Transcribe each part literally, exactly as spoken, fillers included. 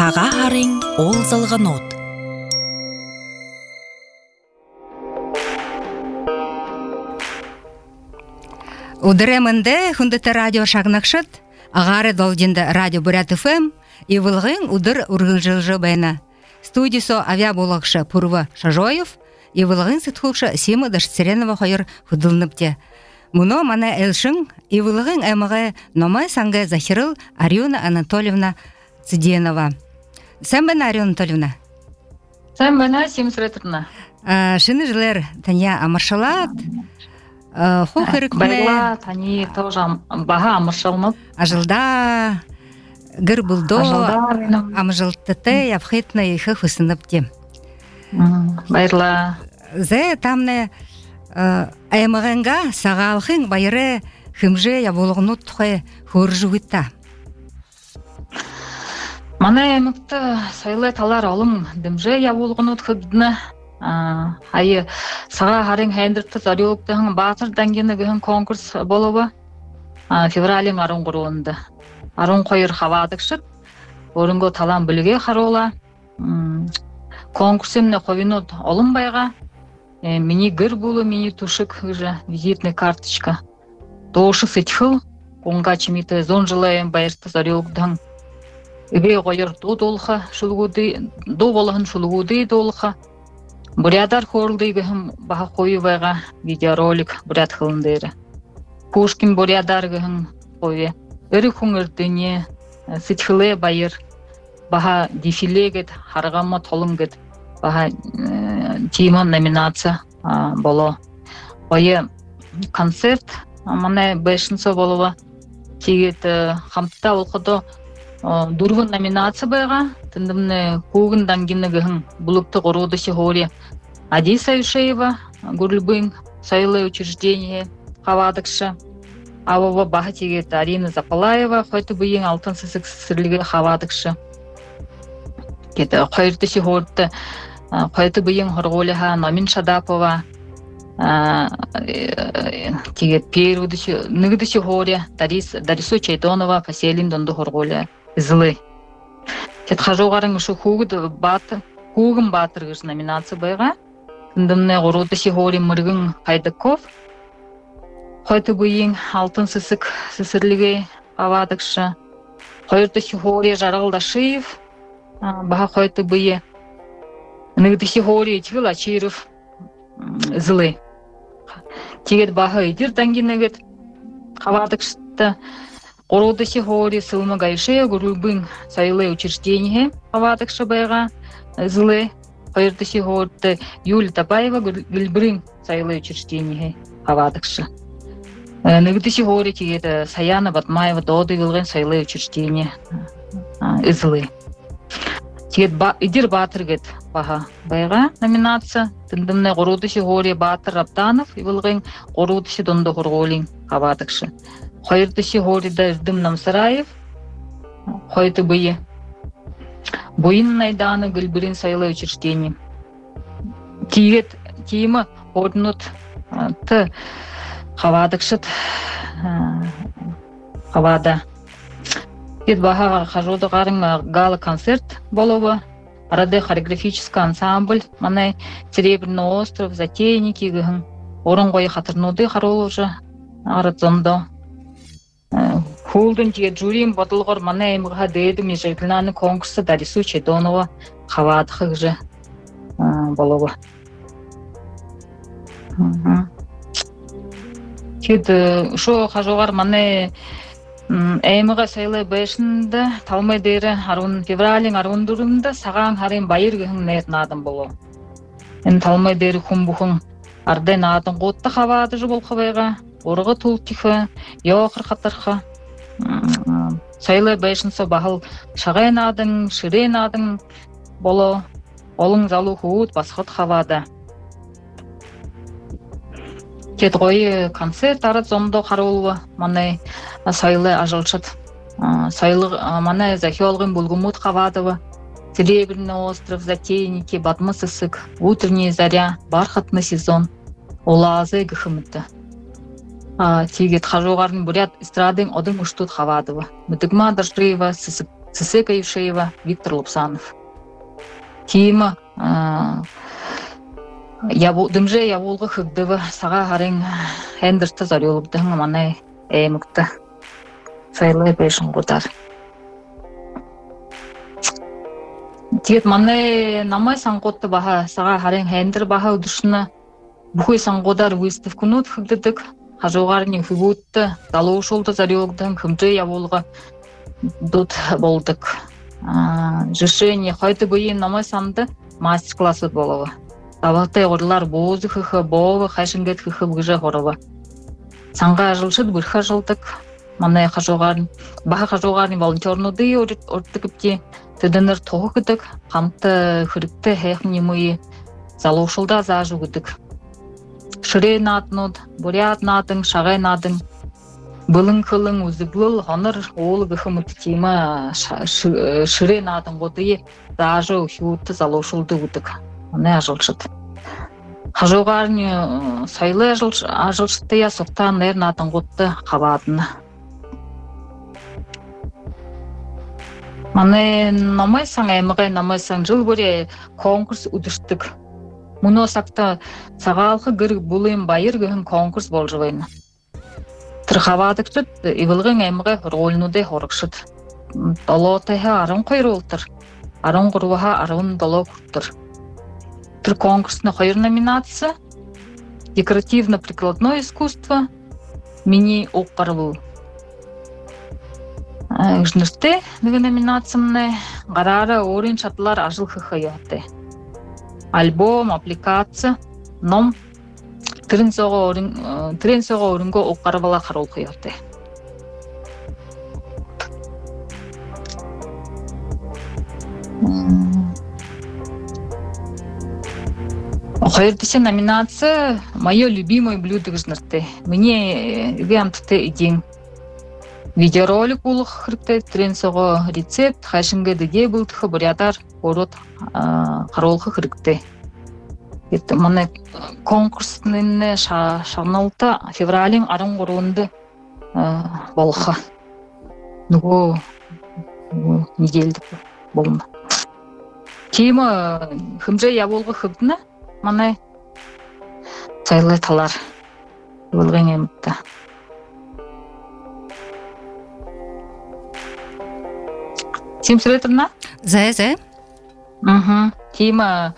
Саға харың ол зылғын от. Удыремінде хүндіті радио шағнақшыт, ағары долдинді радио Бурят эф эм, ивылғын удыр урғылжылжы бәйна. Студисо авиаболықшы Пурва Шажоев, ивылғын сытхулшы Сима Дашцеренова қойыр худылныпте. Мұно мана әлшің, ивылғын әміғі номай саңғы Захирыл Ариона Анатольевна Циденова. Сән бәна, Ариона Анатольевна? Сән бәна, Сим Сретырна. Шыны жылар Таня Амаршалат, Ху хырыкне. Байла, Тани тоже баха амыршалмып. Ажылда, гыр булдо, амжылтыты, япхетна ихы хысыныпте. Байла. Зе тамне аймағанға сағалхын байыры хымжы яболғыну тұхы хөржугітта. Мана эмікті сайлы талар олым дымжы яболғыну тұхыдыны. Айы саға харың хайндыртты зареліктіғын батыр дәнгені гіхін конкурс болуы февралин арын құруынды. Арын қойыр хавадықшыт, орынғы талан біліге қаруыла. Конкурсымны қовинут олым байға. Мені гір бұлы, мені тушық ғыжы визитный карточка. Дошы сетхыл, онға чеметі зон жылайын байырты зареліктіғын. Үбей қойыр до долға шылғуды, до болығын шылғуды долға. Бурядар хорылдыгыхым баха қойы байға видеоролик бурят хылындыры. Пушкин бурядаргыхым қойы. Үрі күңірдіне сытхылы байыр. Баха дефилегет, харғама толымгет. Баха тема номинация болу. Қойы концерт, мана бәшінсі болуы. Тегет хамтта олқыды дұрғын номинация байға. Тындымны кугын дангиннігіхін бұлыкты ғырудысы ғори. Адиса Юшеева, Гурльбын, сайлы учреждение, хавадықшы. Авова баха тегет Арина Запалаева, қойты бұйын алтын сысық сірлігі хавадықшы. Қойыртысы ғорты, қойты бұйын ғырғолыға Номин Шадапова, тегет Перудысы, нүгдісі ғори, Дарису Чайтонова, Фаселин донды ғырғолы зылы. Тет хажоғарын ұшы хуғын батырғыш номинация байға. Тындымны ғұрудысы ғори мұрғын Қайдықов. Қойты бұйын алтын сысық сысырлігі авадықшы. Қойыртысы ғори Жаралдашиев. Баға қойты бұйы. Нүгдісі ғори Тигіл Ачиров зылы. Тегет баға едір дәнгенігет авадықшыты. Ғұрудысы ғори Сылма Гайшея Гурльбын сайлы учреждение авадықшы байға зылы. Қойыртысы ғорты Юлия Табаева Гүлбірін сайлы учреждение авадықшы. Нүгдісі ғори тегеді Саяна Батмаева Доды ғылғын сайлы учреждение зылы. Тегет идір батыргет баға байға номинация. Тындымны ғұрудысы ғори Батыр Раптанов ғылғын ғұрудысы донды ғырғолин авадықшы. Қойыртысы ғорида Үрдім Намсараев, қойты бұйы. Бұйын найданы Гүлбірін сайлы учреждение. Тегет тиімі орнут ты қавадықшыт қавада. Тегет бағаға қажуды ғарын гала концерт болуы. Арады хореографический ансамбль, манай Серебряный остров, Затейники ғын. Орын қойы қатырнуды қаролы ұжы арыдзондо. Хулдын тегет журим батылғыр мана еміға дейді межелгіліні конкурсы Дарису Чайдонова қавадықы ғыжы болуы. Тегет ұшы қажуғар мана әйміға сайлы бәшінді талмай дейірі февралин арун дұрымды саған харин байыр ғын нәйтін адым болу. Ен талмай дейірі күн бұхын ардайн адын қотты қавады жы бол қабайға. Орғы тұлтықы, еуақыр қатырқы. Сайлы бәшінсі бағыл шағайын адың, шырейін адың болу. Олың залу хуыд басқыт қавады. Кет қойы концерт арат зомды қаруылы. Маны сайлы ажылшыт. Сайлы маны захиолғын бұлғымыд қавадығы. Серебряный остров, Затейники, Батмы сысық, Утренняя заря, Бархатный сезон. Олазы ғықымытты. Тегет хажуғарын бурят эстрадың одың ұштуд хавадығы. Мүдігма Дашрыева Сысека Евшеева, Виктор Лупсанов. Тима дымже яволғы хыгдывы саға харин хендерсті зарелубдың маны әймікті сайлы бешін қодар. Тегет маны намай саңқотты баха саға харин хендер баха удышына бұхой саңқодар выставкунут хыгдыдық. Хажуғарни хыгутты далу шолды зарелубдың хымжы яволғы дұт болдық. Жышыне қойты бұйын намай санды мастер-классы болуы. Табақтай ғырлар боғызы хықы, боғы қайшынгет хықы бұғыжы ғырывы. Санға жылшыд бұрқа жылдық. Маны қажуғарын, баға қажуғарын волонтернуды орттықыпте түдінір тоғы күдік, қамты хүрікті әйқін емуі залушылда зажу күдік. Шырей надынуд, бурят надың, шағай надың, Былың қылың өзі бұл ғаныр олы ғықымыты тема шырей надың ғодыйы зажу хютты залушылды күдік. Оны ажылшыд. Қажуғарын сайлы ажылшыды я соқтан әр надың ғодды қабадыны. Маны намайсаң әміғай намайсаң жыл көре конкурс үдіштік. Мұны сақта сағалқы ғыр бұлын байыр ғын конкурс бол жывайны. Тырхавадық жүд, ивылғын әміғай ролнуды хорықшыд. Дало тәйі арын қойыр олтыр. Арын ғыруаға арын дало күрттір. Тыр конкурсына қойыр номинация декоративно-прикладное искусство мини оққары бұл. Үжнірте дығы номинациямны ғарары орын шатылар ажыл хықайаты. Альбом, аппликация, ном, трен соға орынға оққары бала қарол қойаты. Қойырдышы номинация «Мое любимое блюдо» үжнірте. Мне виамтыты идең. Видеоролик болық қырықтай трен соға рецепт, қайшынғы діге бұлтықы бұрядар орот қаролқы қырықтай. Маны конкурсының шағыналта февралин арын ғыруынды болықы. Нүгі неделді болына. Кейімі хымжа яболғы қыбдына маны сайлы талар болған емітті. Тим сөйлетірна? Зай, зай. Тима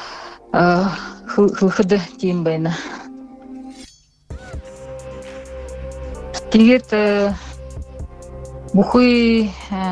хылхыды тим байна. Тегет бұхый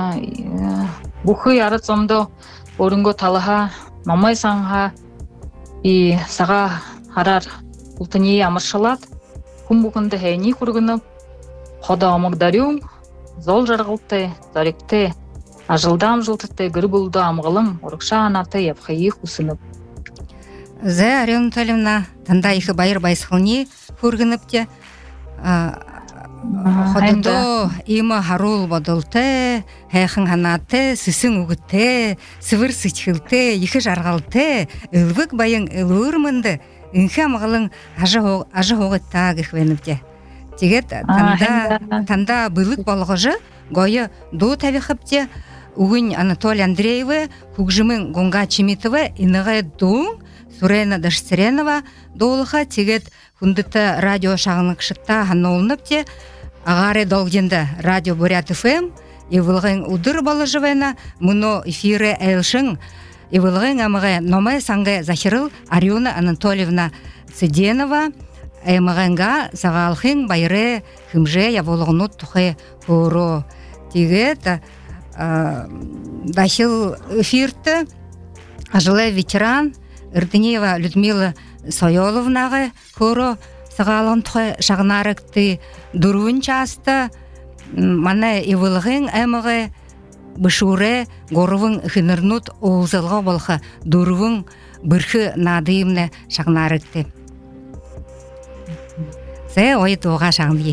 арат сомды орынғы талыға, мамай саңға и саға харар ұлтыней амыршалат. Күн бұқынды әйні құрғынып, қода амығдарюң, зол жарғылты, заректі, ажылдам жылтытты гір бұлды амғылым, ұрықша анаты епқайы құсынып. Зә, Арена Талевна, танда ихы байыр байсықылни көргініпте, Ходо има харул бодылты, хайхын ханаты, сүсің үгітті, сывыр сычхылты, ихы жарғалты, үлвік байын үлгірмінді, үнхі амғылың ажы хоғытта гіхвеніпте. Тегет танда бұлық болғыжы, гойы до табиқыпте, Угын Анатолий Андреевы, Хугжымын Гонга Чимитовы, инығы дуң, Сурена Дашсеренова, доғылыға тегет хүндіті радио шағынық шытта ханолыныпте, ағары долгенді радио Бурят эф эм, евылғын ұдыр балы жывайна, мұно эфирі әйлшың, евылғын амығы номай саңғы Захирыл Арена Анатольевна Сиденова, әмығынға сағалқын байыры хымжы яволығыны тұқы көрі. Тегет Дахил эфирті ажылы ветеран Ирдынева Людмила Сойоловнағы көрі сағалын тұқы шағынарықты дұруын часты, маны евылғын әміғы бұшуры ғорывың хынырнут оғызылға болғы дұруын бірхі надыйымны шағынарықты. Зә ойы тұға шағынды.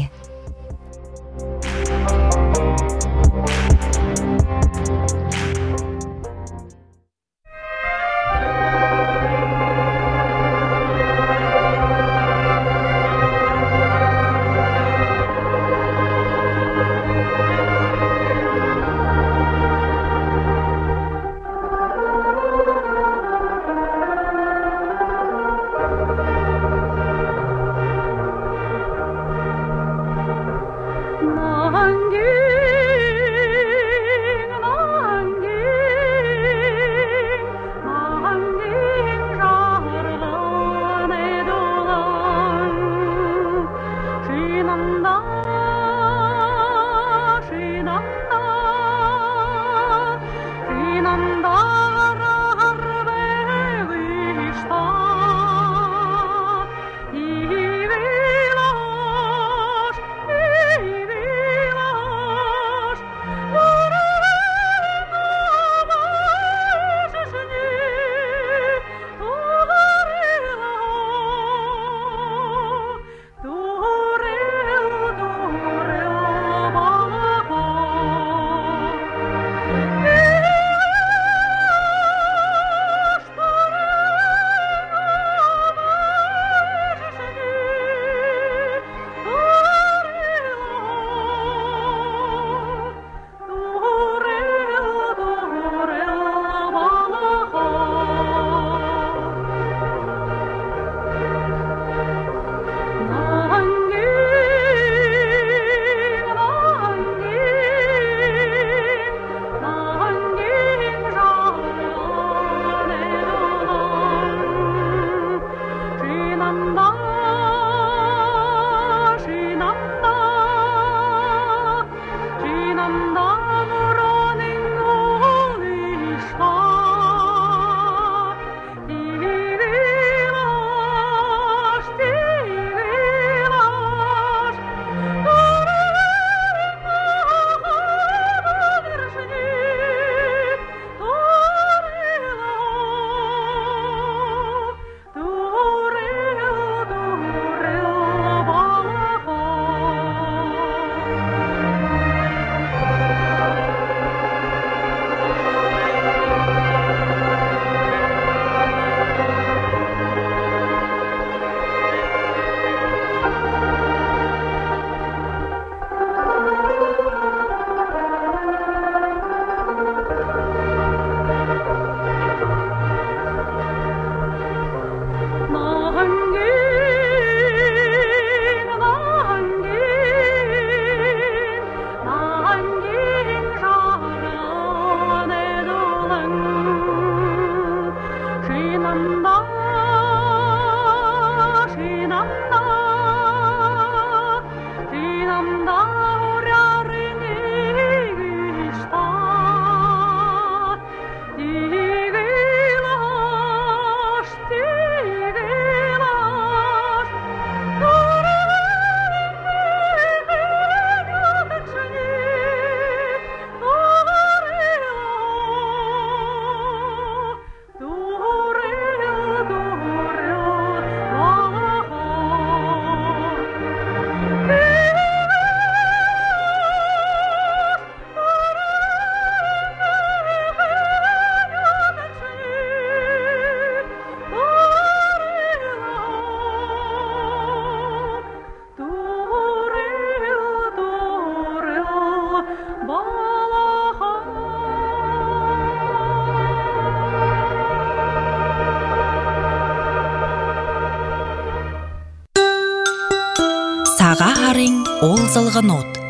ол залганот.